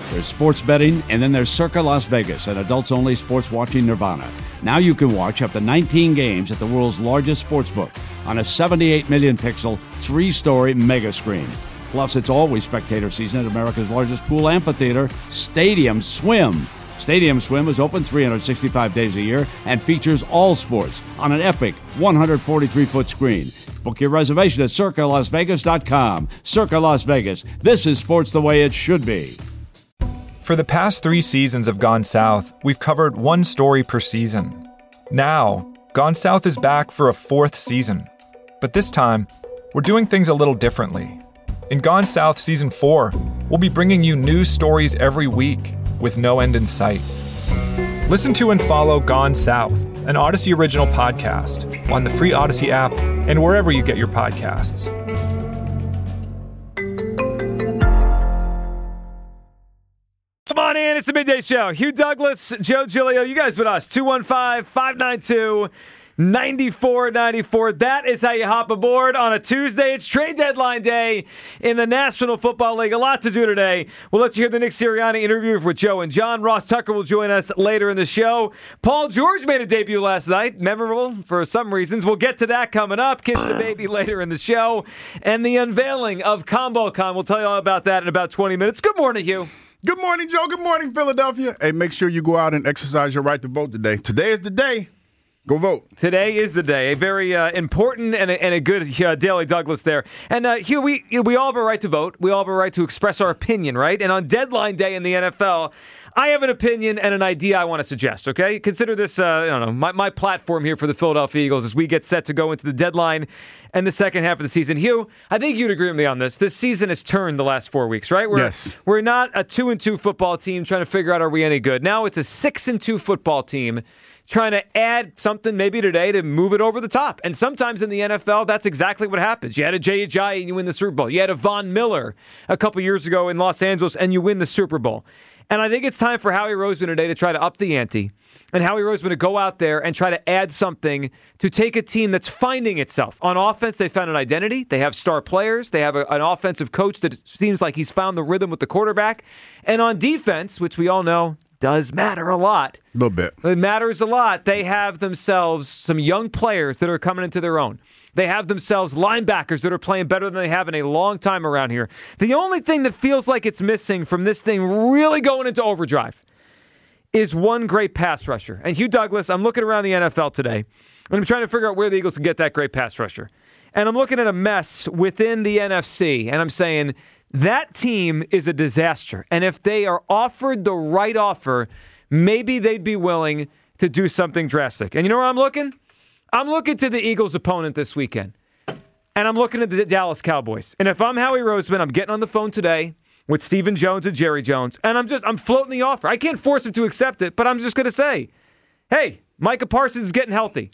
There's sports betting, and then there's Circa Las Vegas, an adults-only sports watching nirvana. Now you can watch up to 19 games at the world's largest sportsbook on a 78 million pixel, 3-story mega screen. Plus, it's always spectator season at America's largest pool amphitheater, Stadium Swim. Stadium Swim is open 365 days a year and features all sports on an epic 143-foot screen. Book your reservation at CircaLasVegas.com. Circa Las Vegas. This is sports the way it should be. For the past 3 seasons of Gone South, we've covered one story per season. Now, Gone South is back for a 4th season. But this time, we're doing things a little differently. In Gone South Season 4, we'll be bringing you new stories every week with no end in sight. Listen to and follow Gone South, an Odyssey original podcast, on the free Odyssey app and wherever you get your podcasts. Come on in, it's the Midday Show. Hugh Douglas, Joe Giglio, you guys with us. 215-592-9494. That is how you hop aboard on a Tuesday. It's trade deadline day in the National Football League. A lot to do today. We'll let you hear the Nick Sirianni interview with Joe and John. Ross Tucker will join us later in the show. Paul George made a debut last night. Memorable for some reasons. We'll get to that coming up. Kiss the baby later in the show. And the unveiling of ComboCon. We'll tell you all about that in about 20 minutes. Good morning, Hugh. Good morning, Joe. Good morning, Philadelphia. Hey, make sure you go out and exercise your right to vote today. Today is the day. Go vote. Today is the day. A very important and a good Daily Douglas there. And Hugh, we all have a right to vote. We all have a right to express our opinion, right? And on deadline day in the NFL, I have an opinion and an idea I want to suggest, okay? Consider this, my platform here for the Philadelphia Eagles as we get set to go into the deadline and the second half of the season. Hugh, I think you'd agree with me on this. This season has turned the last 4 weeks, right? Yes. We're not a 2-2 football team trying to figure out are we any good. Now it's a 6-2 football team trying to add something maybe today to move it over the top. And sometimes in the NFL, that's exactly what happens. You had a Jay Ajayi and you win the Super Bowl. You had a Von Miller a couple years ago in Los Angeles and you win the Super Bowl. And I think it's time for Howie Roseman today to try to up the ante. And Howie Roseman to go out there and try to add something to take a team that's finding itself. On offense, they found an identity. They have star players. They have an offensive coach that seems like he's found the rhythm with the quarterback. And on defense, which we all know does matter a lot. A little bit. It matters a lot. They have themselves some young players that are coming into their own. They have themselves linebackers that are playing better than they have in a long time around here. The only thing that feels like it's missing from this thing really going into overdrive is one great pass rusher. And Hugh Douglas, I'm looking around the NFL today, and I'm trying to figure out where the Eagles can get that great pass rusher. And I'm looking at a mess within the NFC, and I'm saying that team is a disaster. And if they are offered the right offer, maybe they'd be willing to do something drastic. And you know where I'm looking? I'm looking to the Eagles' opponent this weekend. And I'm looking at the Dallas Cowboys. And if I'm Howie Roseman, I'm getting on the phone today with Stephen Jones and Jerry Jones, and I'm floating the offer. I can't force him to accept it, but I'm just going to say, hey, Micah Parsons is getting healthy.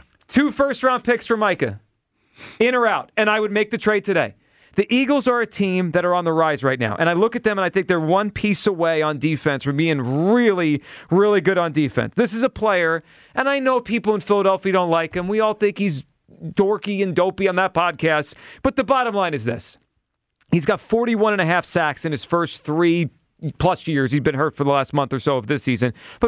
2 first-round picks for Micah, in or out, and I would make the trade today. The Eagles are a team that are on the rise right now, and I look at them and I think they're one piece away on defense from being really, really good on defense. This is a player, and I know people in Philadelphia don't like him. We all think he's dorky and dopey on that podcast, but the bottom line is this. He's got 41.5 sacks in his first 3+ years. He's been hurt for the last month or so of this season, but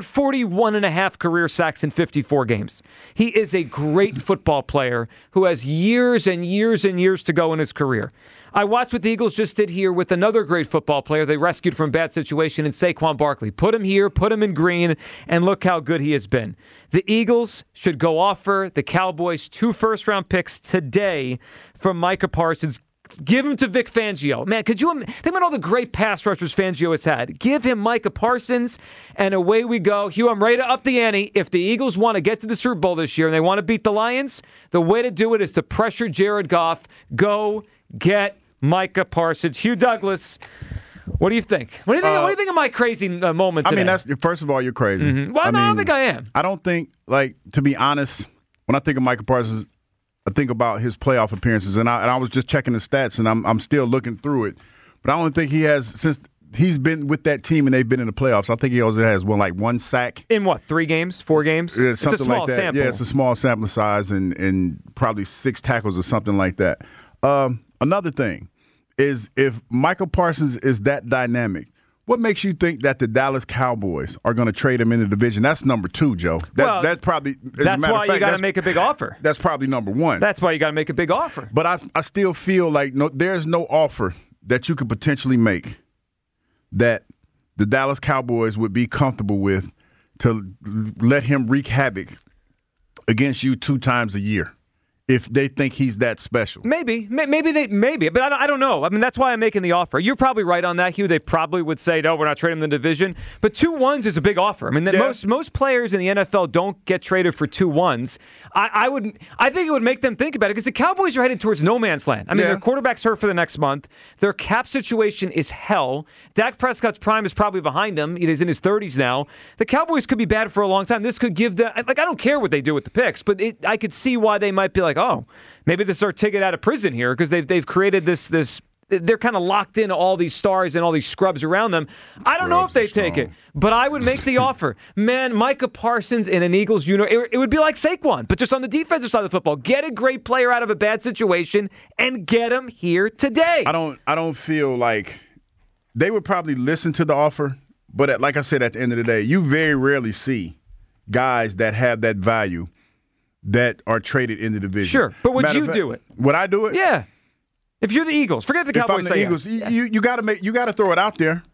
41.5 career sacks in 54 games. He is a great football player who has years and years and years to go in his career. I watched what the Eagles just did here with another great football player they rescued from a bad situation in Saquon Barkley. Put him here, put him in green, and look how good he has been. The Eagles should go offer the Cowboys 2 first-round picks today from Micah Parsons. Give him to Vic Fangio. Man, could you think about all the great pass rushers Fangio has had? Give him Micah Parsons, and away we go. Hugh, I'm ready to up the ante. If the Eagles want to get to the Super Bowl this year and they want to beat the Lions, the way to do it is to pressure Jared Goff. Go get Micah Parsons. Hugh Douglas, what do you think? What do you think of my crazy moment today? I mean, first of all, you're crazy. Mm-hmm. Well, I don't think I am. I don't think, to be honest, when I think of Micah Parsons, I think about his playoff appearances, and I was just checking the stats, and I'm still looking through it. But I don't think he has, since he's been with that team and they've been in the playoffs, I think he also has one sack. In what, 3 games, 4 games? Yeah, it's a small like that. sample. Yeah, it's a small sample size and probably 6 tackles or something like that. Another thing is if Michael Parsons is that dynamic, What makes you think that the Dallas Cowboys are going to trade him in the division? That's number 2, Joe. That's probably. That's why you got to make a big offer. That's probably number 1. That's why you got to make a big offer. But I still feel like there's no offer that you could potentially make that the Dallas Cowboys would be comfortable with to let him wreak havoc against you 2 times a year. If they think he's that special. Maybe, but I don't know. I mean, that's why I'm making the offer. You're probably right on that, Hugh. They probably would say, no, we're not trading him in the division. But 2-1s is a big offer. I mean, most players in the NFL don't get traded for 2-1s. I think it would make them think about it because the Cowboys are headed towards no man's land. I mean, their quarterback's hurt for the next month. Their cap situation is hell. Dak Prescott's prime is probably behind him. He's in his 30s now. The Cowboys could be bad for a long time. This could give them, I don't care what they do with the picks, but I could see why they might be like, oh, maybe this is our ticket out of prison here because they've created this. They're kind of locked into all these stars and all these scrubs around them. I don't know if they take it, but I would make the offer. Man, Micah Parsons in an Eagles uniform, it would be like Saquon, but just on the defensive side of the football. Get a great player out of a bad situation and get him here today. I don't feel like they would probably listen to the offer, but like I said, at the end of the day, you very rarely see guys that have that value that are traded in the division. Sure, but would you do it? Would I do it? Yeah. If you're the Eagles, forget the Cowboys. If I'm the Eagles, you got to throw it out there.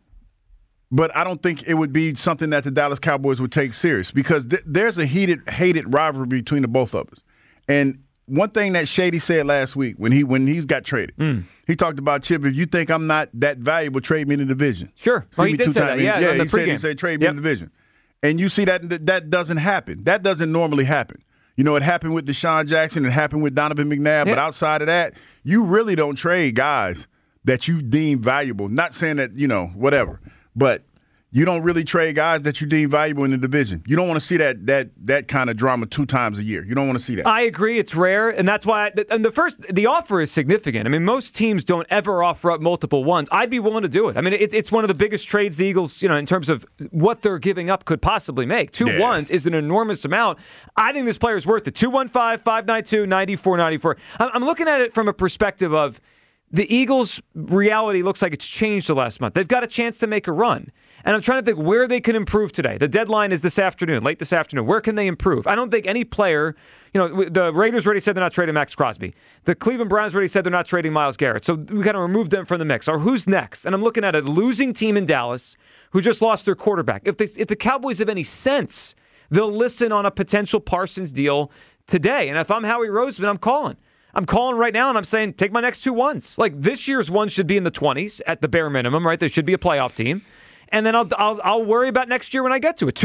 But I don't think it would be something that the Dallas Cowboys would take serious because there's a hated rivalry between the both of us. And one thing that Shady said last week when he got traded, he talked about, Chip, if you think I'm not that valuable, trade me in the division. He did say that. Yeah, he said trade me in the division. And you see that doesn't happen. That doesn't normally happen. It happened with Deshaun Jackson. It happened with Donovan McNabb. But outside of that, you really don't trade guys that you deem valuable. Not saying that, whatever. But you don't really trade guys that you deem valuable in the division. You don't want to see that kind of drama 2 times a year. You don't want to see that. I agree. It's rare. And that's why the offer is significant. I mean, most teams don't ever offer up multiple ones. I'd be willing to do it. I mean, it's one of the biggest trades the Eagles, in terms of what they're giving up could possibly make. 2 ones is an enormous amount. I think this player is worth it. 215-592-9494. I'm looking at it from a perspective of the Eagles' reality looks like it's changed the last month. They've got a chance to make a run. And I'm trying to think where they can improve today. The deadline is this afternoon, late this afternoon. Where can they improve? I don't think any player, the Raiders already said they're not trading Max Crosby. The Cleveland Browns already said they're not trading Myles Garrett. So we got to remove them from the mix. Or who's next? And I'm looking at a losing team in Dallas who just lost their quarterback. If the Cowboys have any sense, they'll listen on a potential Parsons deal today. And if I'm Howie Roseman, I'm calling. I'm calling right now, and I'm saying, take my next 2 ones. Like, this year's one should be in the 20s at the bare minimum, right? They should be a playoff team. And then I'll worry about next year when I get to it.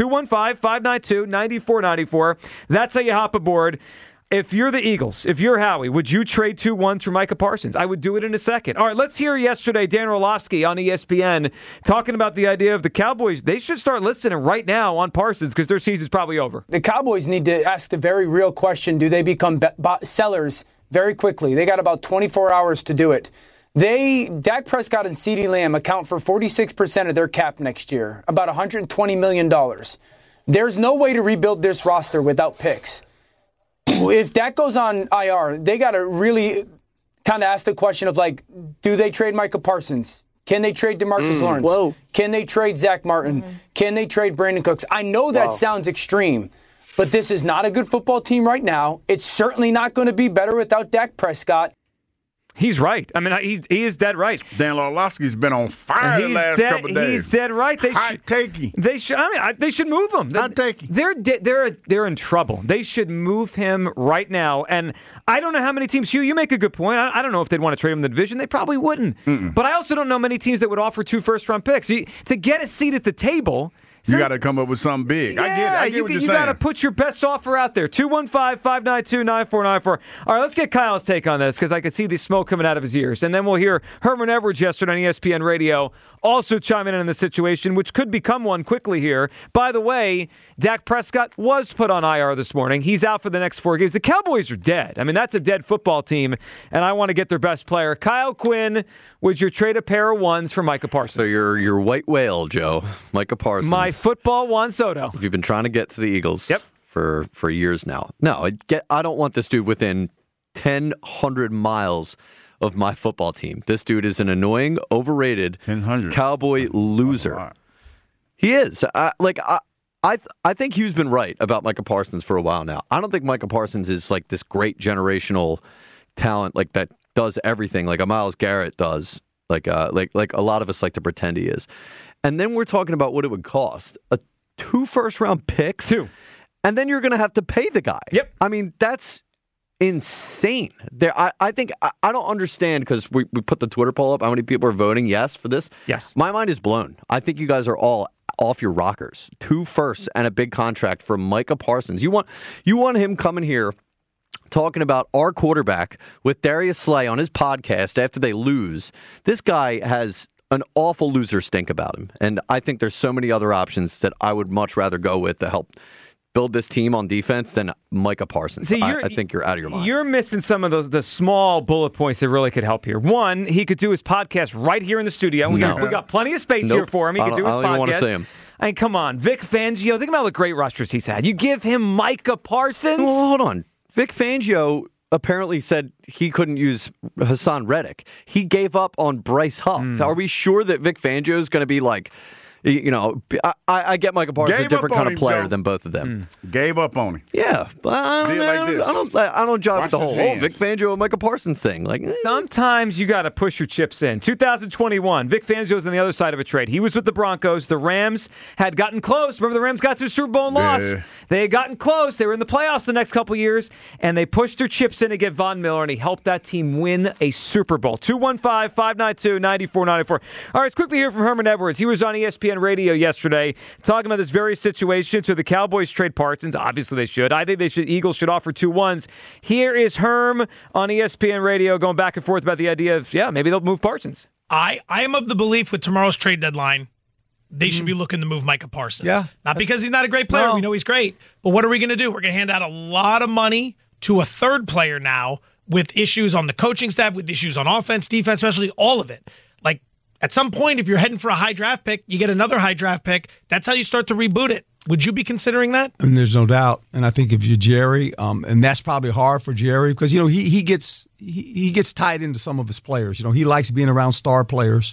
215-592-9494. That's how you hop aboard. If you're the Eagles, if you're Howie, would you trade 2-1 for Micah Parsons? I would do it in a second. All right, let's hear yesterday Dan Orlovsky on ESPN talking about the idea of the Cowboys. They should start listening right now on Parsons because their season's probably over. The Cowboys need to ask the very real question, do they become sellers very quickly? They got about 24 hours to do it. Dak Prescott and CeeDee Lamb account for 46% of their cap next year, about $120 million. There's no way to rebuild this roster without picks. If Dak goes on IR, they got to really kind of ask the question of, do they trade Micah Parsons? Can they trade DeMarcus Lawrence? Whoa. Can they trade Zach Martin? Can they trade Brandon Cooks? I know that sounds extreme, but this is not a good football team right now. It's certainly not going to be better without Dak Prescott. He's right. I mean, he is dead right. Dan Orlovsky's been on fire the last couple of days. He's dead right. They should move him. They're in trouble. They should move him right now. And I don't know how many teams. Hugh, you make a good point. I don't know if they'd want to trade him in the division. They probably wouldn't. But I also don't know many teams that would offer 2 first-round picks to get a seat at the table. You got to come up with something big. Yeah, I get what you're saying. You got to put your best offer out there. 215-592-9494. All right, let's get Kyle's take on this because I could see the smoke coming out of his ears. And then we'll hear Herman Edwards yesterday on ESPN Radio also chiming in the situation, which could become one quickly here. By the way, Dak Prescott was put on IR this morning. He's out for the next 4 games. The Cowboys are dead. I mean, that's a dead football team, and I want to get their best player. Kyle Quinn, would you trade a pair of ones for Micah Parsons? So your white whale, Joe, Micah Parsons. My football Juan Soto. You've been trying to get to the Eagles for years now. No, I don't want this dude within 100 miles of my football team. This dude is an annoying, overrated Cowboy loser. He is. I think Hugh's been right about Micah Parsons for a while now. I don't think Micah Parsons is like this great generational talent like that does everything like a Myles Garrett does, like a lot of us like to pretend he is. And then we're talking about what it would cost. 2 first-round picks. 2. And then you're going to have to pay the guy. Yep. I mean, that's insane. I think I don't understand because we put the Twitter poll up. How many people are voting yes for this? Yes. My mind is blown. I think you guys are all off your rockers. 2 firsts and a big contract for Micah Parsons. You want him coming here talking about our quarterback with Darius Slay on his podcast after they lose. This guy has an awful loser stink about him. And I think there's so many other options that I would much rather go with to help build this team on defense than Micah Parsons. See, I think you're out of your mind. You're missing some of the small bullet points that really could help here. One, he could do his podcast right here in the studio. We got plenty of space here for him. He could do his podcast. I don't even want to see him. I mean, come on. Vic Fangio, think about all the great rosters he's had. You give him Micah Parsons? Well, hold on. Vic Fangio apparently said he couldn't use Hassan Reddick. He gave up on Bryce Huff. Are we sure that Vic Fangio is going to be like, I get Micah Parsons a different kind of player than both of them. Gave up on him. Yeah, but I don't jive with the whole Vic Fangio and Micah Parsons thing. Sometimes you got to push your chips in. 2021, Vic Fangio's on the other side of a trade. He was with the Broncos. The Rams had gotten close. Remember, the Rams got to the Super Bowl and lost. They had gotten close. They were in the playoffs the next couple years, and they pushed their chips in to get Von Miller, and he helped that team win a Super Bowl. 215-592-9494. All right, let's quickly hear from Herman Edwards. He was on ESPN Radio yesterday talking about this very situation. So the Cowboys trade Parsons. Obviously they should. I think Eagles should offer 2 1s. Here is Herm on ESPN Radio going back and forth about the idea of, maybe they'll move Parsons. I am of the belief with tomorrow's trade deadline, they should be looking to move Micah Parsons. Yeah. Not because he's not a great player. No. We know he's great. But what are we going to do? We're going to hand out a lot of money to a third player now with issues on the coaching staff, with issues on offense, defense, especially all of it. At some point, if you're heading for a high draft pick, you get another high draft pick. That's how you start to reboot it. Would you be considering that? And there's no doubt. And I think if you're Jerry, and that's probably hard for Jerry because he gets tied into some of his players. He likes being around star players.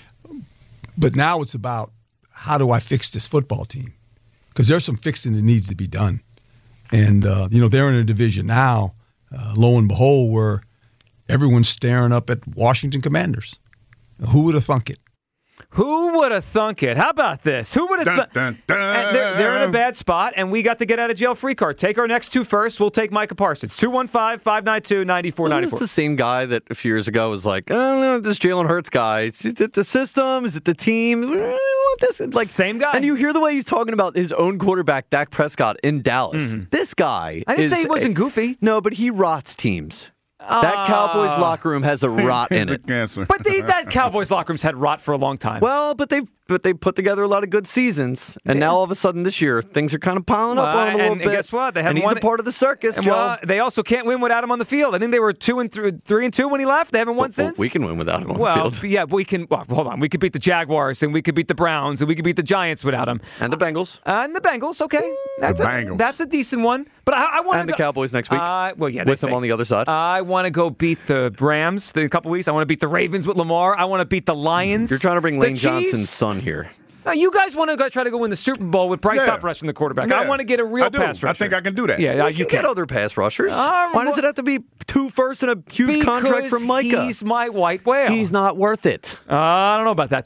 But now it's about how do I fix this football team? Because there's some fixing that needs to be done. And they're in a division now, lo and behold, where everyone's staring up at Washington Commanders. Who would have thunk it? Who would have thunk it? How about this? Who would have thunk it? They're in a bad spot, and we got the get-out-of-jail-free card. Take our next 2 first. We'll take Micah Parsons. 215-592-9494. Isn't this the same guy that a few years ago was like, I don't know, this Jalen Hurts guy. Is it the system? Is it the team? This same guy. And you hear the way he's talking about his own quarterback, Dak Prescott, in Dallas. This guy I didn't say he wasn't goofy. No, but he rots teams. That Cowboys locker room has a rot in it. But that Cowboys locker room's had rot for a long time. Well, but they put together a lot of good seasons, and now all of a sudden this year things are kind of piling up on him a little bit. And guess what? He's a part of the circus, Joe. Well, they also can't win without him on the field. I think they were 3-2 when he left. They haven't won since. We can win without him on the field. Yeah, we can. Well, hold on. We could beat the Jaguars, and we could beat the Browns, and we could beat the Giants without him. And the Bengals. Okay. That's a decent one. But I want the Cowboys next week. With them on the other side. I want to go beat the Rams in a couple weeks. I want to beat the Ravens with Lamar. I want to beat the Lions. You're trying to bring Lane Johnson's son here. No, you guys want to try to go win the Super Bowl with Bryce Huff rushing the quarterback. I want to get a real pass rusher. I think I can do that. Yeah, you can get other pass rushers. Why does it have to be 2 firsts and a huge contract from Micah? He's my white whale. He's not worth it. I don't know about that.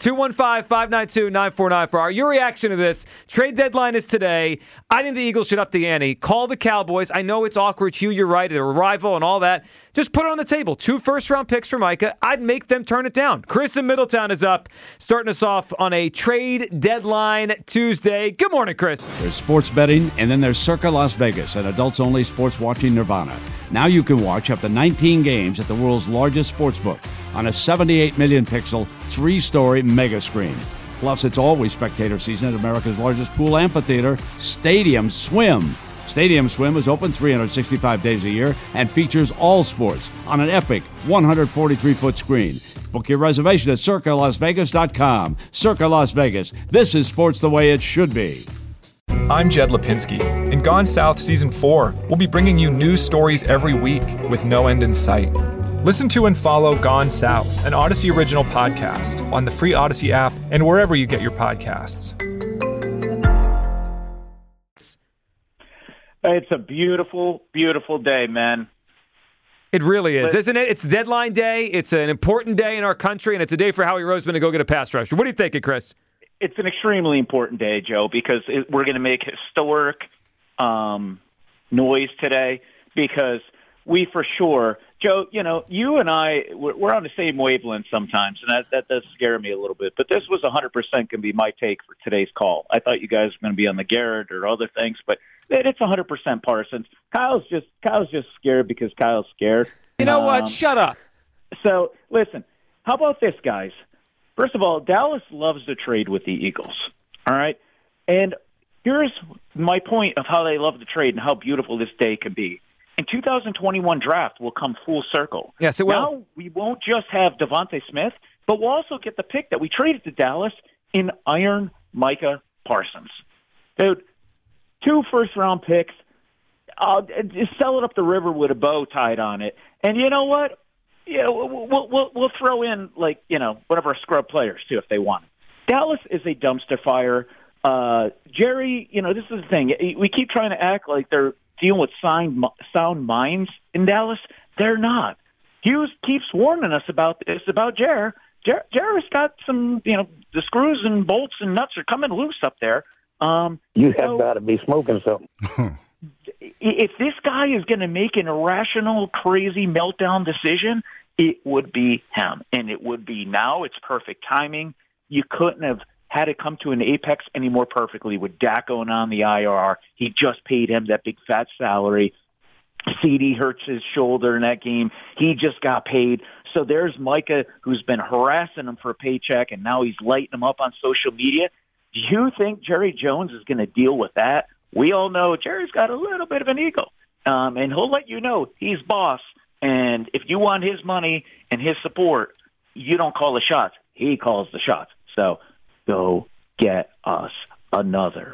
215-592-9494. Your reaction to this. Trade deadline is today. I think the Eagles should up the ante. Call the Cowboys. I know it's awkward, Hugh. You're right. They're a rival and all that. Just put it on the table. 2 first-round picks for Micah. I'd make them turn it down. Chris in Middletown is up, starting us off on a trade deadline Tuesday. Good morning, Chris. There's sports betting, and then there's Circa Las Vegas, an adults-only sports watching nirvana. Now you can watch up to 19 games at the world's largest sportsbook on a 78 million pixel, 3-story mega screen. Plus, it's always spectator season at America's largest pool amphitheater, Stadium Swim. Stadium Swim is open 365 days a year and features all sports on an epic 143-foot screen. Book your reservation at CircaLasVegas.com. Circa Las Vegas. This is sports the way it should be. I'm Jed Lipinski. In Gone South Season 4, we'll be bringing you news stories every week with no end in sight. Listen to and follow Gone South, an Odyssey original podcast, on the free Odyssey app and wherever you get your podcasts. It's a beautiful, beautiful day, man. It really is, isn't it? It's deadline day. It's an important day in our country, and it's a day for Howie Roseman to go get a pass rusher. What do you think, Chris? It's an extremely important day, Joe, because we're going to make historic noise today because we for sure, Joe, you and I, we're on the same wavelength sometimes, and that does scare me a little bit. But this was 100% going to be my take for today's call. I thought you guys were going to be on the Garrett or other things, but it's 100% Parsons. Kyle's just scared because Kyle's scared. You know what? Shut up. So, listen, how about this, guys? First of all, Dallas loves to trade with the Eagles, all right? And here's my point of how they love to trade and how beautiful this day can be. In 2021 draft will come full circle. Yes, it will. Now we won't just have Devontae Smith, but we'll also get the pick that we traded to Dallas in Iron Micah Parsons. Dude, 2 first-round picks. Just sell it up the river with a bow tied on it. And you know what? Yeah, we'll throw in, one of our scrub players, too, if they want. Dallas is a dumpster fire. Jerry, this is the thing. We keep trying to act like they're dealing with sound minds in Dallas. They're not. Hughes keeps warning us about this, about Jerry's got some, the screws and bolts and nuts are coming loose up there. You have got to be smoking something. If this guy is going to make an irrational, crazy meltdown decision, it would be him. And it would be now. It's perfect timing. You couldn't have had it come to an apex any more perfectly with Dak going on the IR. He just paid him that big fat salary. CD hurts his shoulder in that game. He just got paid. So there's Micah, who's been harassing him for a paycheck, and now he's lighting him up on social media. Do you think Jerry Jones is going to deal with that? We all know Jerry's got a little bit of an ego, and he'll let you know he's boss. And if you want his money and his support, you don't call the shots. He calls the shots. So go get us another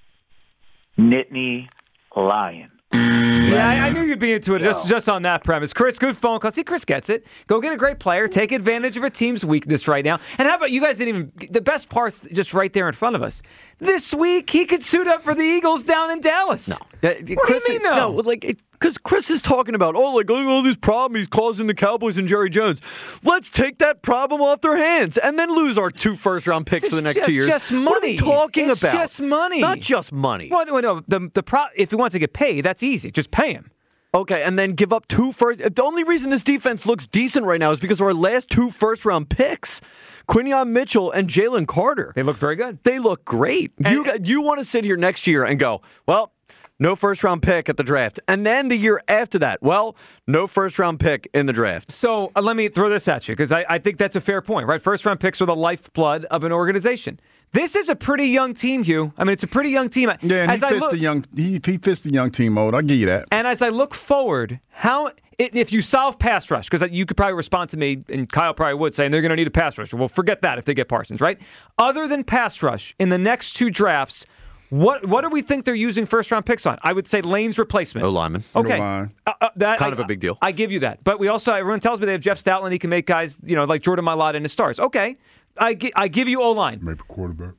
Nittany Lion. Yeah, I knew you'd be into it just on that premise. Chris, good phone call. See, Chris gets it. Go get a great player. Take advantage of a team's weakness right now. And how about you guys didn't even – the best part's just right there in front of us. This week, he could suit up for the Eagles down in Dallas. No. What do you mean no? Because Chris is talking about, look at all this problem he's causing the Cowboys and Jerry Jones. Let's take that problem off their hands and then lose our 2 first-round picks for the next 2 years. It's just money. What are we talking about? It's just money. Not just money. Well, no, if he wants to get paid, that's easy. Just pay him. Okay, and then give up 2 first. The only reason this defense looks decent right now is because of our last 2 first-round picks. Quinion Mitchell and Jalen Carter. They look very good. They look great. You want to sit here next year and go, well, no first-round pick at the draft. And then the year after that, well, no first-round pick in the draft. So let me throw this at you because I think that's a fair point, right? First-round picks are the lifeblood of an organization. This is a pretty young team, Hugh. I mean, it's a pretty young team. Yeah, and he fits the young team mode. I'll give you that. And as I look forward, if you solve pass rush, because you could probably respond to me, and Kyle probably would, saying they're going to need a pass rusher. Well, forget that if they get Parsons, right? Other than pass rush, in the next 2 drafts, what do we think they're using first-round picks on? I would say Lane's replacement. O-lineman. Okay. Kind of a big deal. I give you that. But we also, everyone tells me they have Jeff Stoutland. He can make guys, like Jordan Mailata into stars. Okay. I give you O-line. Maybe quarterback.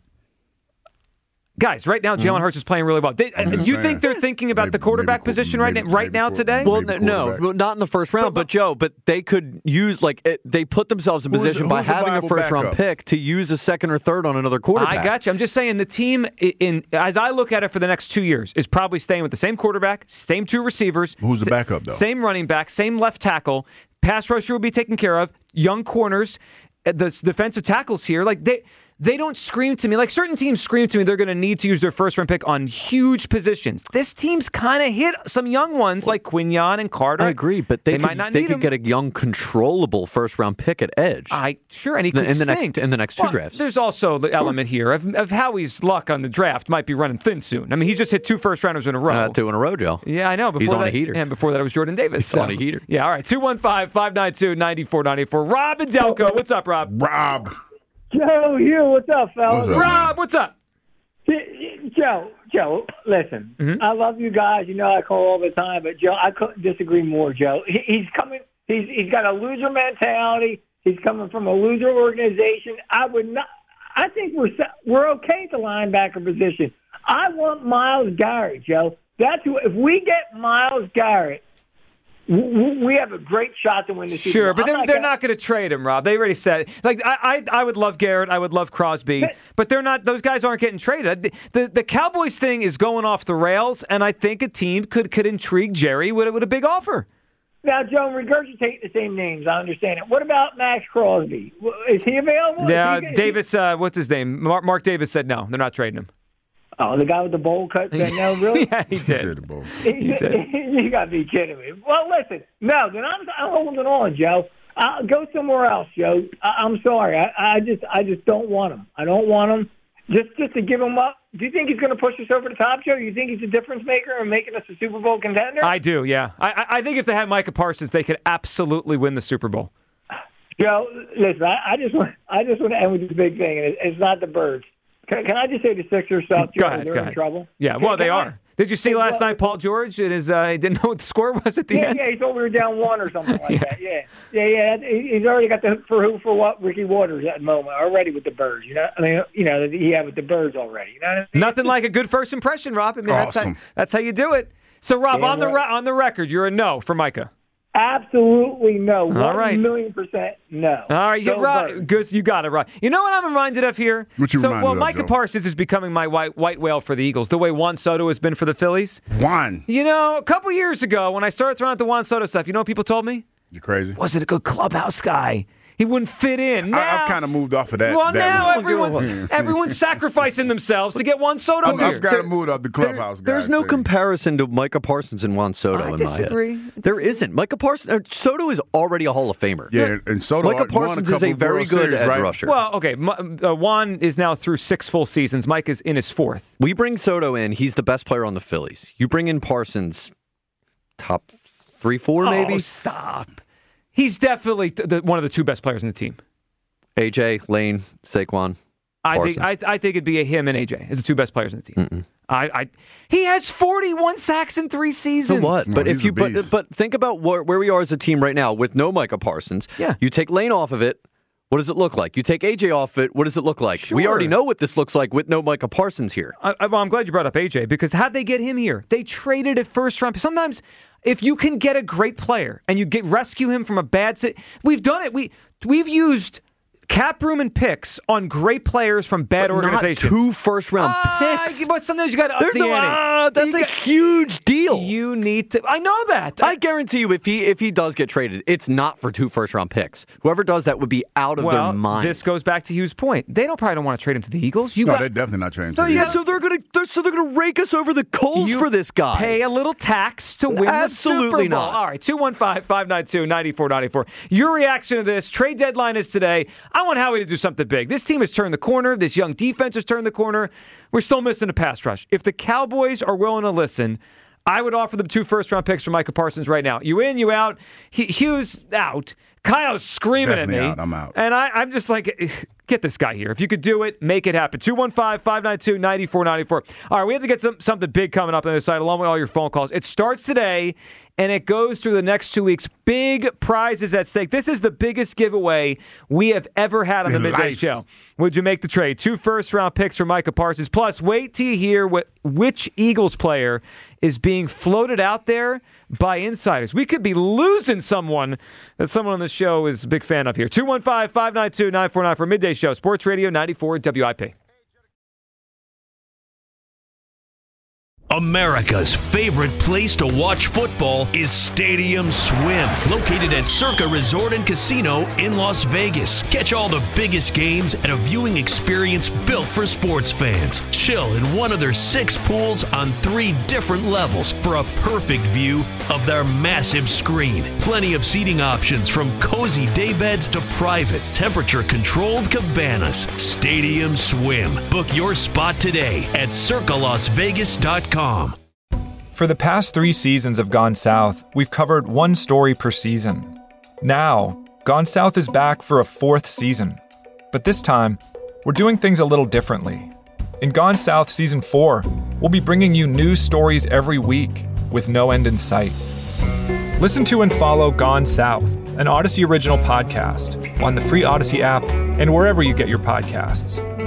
Guys, right now, Jalen Hurts is playing really well. You think they're thinking about the quarterback position right now today? Well, no, not in the first round. But Joe, they could use they put themselves in position by having a first round pick to use a second or third on another quarterback. I got you. I'm just saying the team, as I look at it for the next 2 years, is probably staying with the same quarterback, same 2 receivers. Who's the backup though? Same running back, same left tackle. Pass rusher will be taken care of. Young corners, the defensive tackles here, they don't scream to me. Like certain teams scream to me they're going to need to use their first-round pick on huge positions. This team's kind of hit some young ones like Quinion and Carter. I agree, but they could get a young, controllable first-round pick at edge. Sure, and he could stink. In the next 2 drafts. There's also the element here of Howie's luck on the draft might be running thin soon. I mean, he just hit 2 first-rounders in a row. 2 in a row, Joe. Yeah, I know. He's on a heater. And before that, it was Jordan Davis. He's on a heater. Yeah, all right. 215-592-9494. Rob and Delco. What's up, Rob? Rob. Joe, what's up, fellas? Rob, what's up? Joe, listen, I love you guys. You know I call all the time, but Joe, I couldn't disagree more, Joe. He's coming He's got a loser mentality. He's coming from a loser organization. I think we're okay at the linebacker position. I want Myles Garrett, Joe. That's who. If we get Myles Garrett, we have a great shot to win the season. Sure, but they're not going to trade him, Rob. They already said. Like I would love Garrett. I would love Crosby, but they're not. Those guys aren't getting traded. The Cowboys thing is going off the rails, and I think a team could intrigue Jerry with a big offer. Now, Joe, regurgitate the same names. I understand it. What about Max Crosby? Is he available? Yeah, Davis. What's his name? Mark Davis said no. They're not trading him. Oh, the guy with the bowl cut said no, really? Yeah, he did. He did. You got to be kidding me. Well, listen, no, then I'm holding on, Joe. I'll go somewhere else, Joe. I'm sorry. I just don't want him. I don't want him. Just to give him up. Do you think he's going to push us over the top, Joe? You think he's a difference maker and making us a Super Bowl contender? I do, yeah. I think if they had Micah Parsons, they could absolutely win the Super Bowl. Joe, listen, I just want to end with this big thing, and it's not the Birds. Can I just say the Sixers stuff, Joe? They're in trouble. Yeah, well, they are. Did you see last night Paul George? He didn't know what the score was at the end? Yeah, he thought we were down 1 or something like that. Yeah. He's already got the for what Ricky Waters at the moment already with the Birds. You know, he had with the Birds already. You know what I mean? Nothing like a good first impression, Rob. I mean, awesome. That's how you do it. So, Rob, on the record, you're a no for Micah. Absolutely no. All right. 1,000,000% no. All right, you're right. Good, you got it right. You know what I'm reminded of here? What you reminded of, Micah Joe? Parsons is becoming my white whale for the Eagles, the way Juan Soto has been for the Phillies. Juan. You know, a couple years ago when I started throwing out the Juan Soto stuff, you know what people told me? You crazy? Wasn't a good clubhouse guy. He wouldn't fit in. Now, I've kind of moved off of that. Well, now everyone's sacrificing themselves to get Juan Soto here. I've got to move off the clubhouse guy. There's no comparison to Micah Parsons and Juan Soto in my head. There isn't. Micah Parsons, Soto is already a Hall of Famer. Yeah, and Soto Micah Parsons is a very good edge rusher. Well, okay, Juan is now through 6 full seasons. Mike is in his 4th. We bring Soto in. He's the best player on the Phillies. You bring in Parsons, top 3, 4 maybe? Oh, stop. He's definitely one of the 2 best players in the team. AJ, Lane, Saquon, Parsons. I think it'd be him and AJ as the 2 best players in the team. He has 41 sacks in 3 seasons. So what? No, but think about where we are as a team right now with no Micah Parsons. Yeah. You take Lane off of it. What does it look like? You take AJ off it. What does it look like? Sure. We already know what this looks like with no Micah Parsons here. I'm glad you brought up AJ because how'd they get him here? They traded a first round. Sometimes if you can get a great player and you rescue him from a bad we've done it. We've used cap room and picks on great players from bad organizations. Not 2 first-round picks. But sometimes you got to up the ante. That's a huge deal. You need to. I know that. I guarantee you, if he does get traded, it's not for 2 first-round picks. Whoever does that would be out of their mind. This goes back to Hugh's point. They probably don't want to trade him to the Eagles. They're definitely not trading. So they're gonna rake us over the coals for this guy. Pay a little tax to win the Super Bowl. Absolutely not. All right, 215-592-9494. Your reaction to this trade deadline is today. I want Howie to do something big. This team has turned the corner. This young defense has turned the corner. We're still missing a pass rush. If the Cowboys are willing to listen, I would offer them 2 first-round picks for Micah Parsons right now. You in, you out. Hugh's out. Kyle's screaming Definitely at me. Out. I'm out. And I'm just like, get this guy here. If you could do it, make it happen. 215-592-9494. All right, we have to get something big coming up on the side along with all your phone calls. It starts today, and it goes through the next 2 weeks. Big prizes at stake. This is the biggest giveaway we have ever had on the Midday Show. Would you make the trade? 2 first-round picks for Micah Parsons. Plus, wait till you hear which Eagles player is being floated out there by insiders. We could be losing someone that someone on the show is a big fan of here. 215-592-9494 for Midday Show. Sports Radio 94 WIP. America's favorite place to watch football is Stadium Swim, located at Circa Resort and Casino in Las Vegas. Catch all the biggest games at a viewing experience built for sports fans. Chill in one of their 6 pools on 3 different levels for a perfect view of their massive screen. Plenty of seating options from cozy daybeds to private, temperature-controlled cabanas. Stadium Swim. Book your spot today at circalasvegas.com. For the past 3 seasons of Gone South, we've covered 1 story per season. Now, Gone South is back for a 4th season. But this time, we're doing things a little differently. In Gone South Season 4, we'll be bringing you new stories every week with no end in sight. Listen to and follow Gone South, an Odyssey original podcast, on the free Odyssey app and wherever you get your podcasts.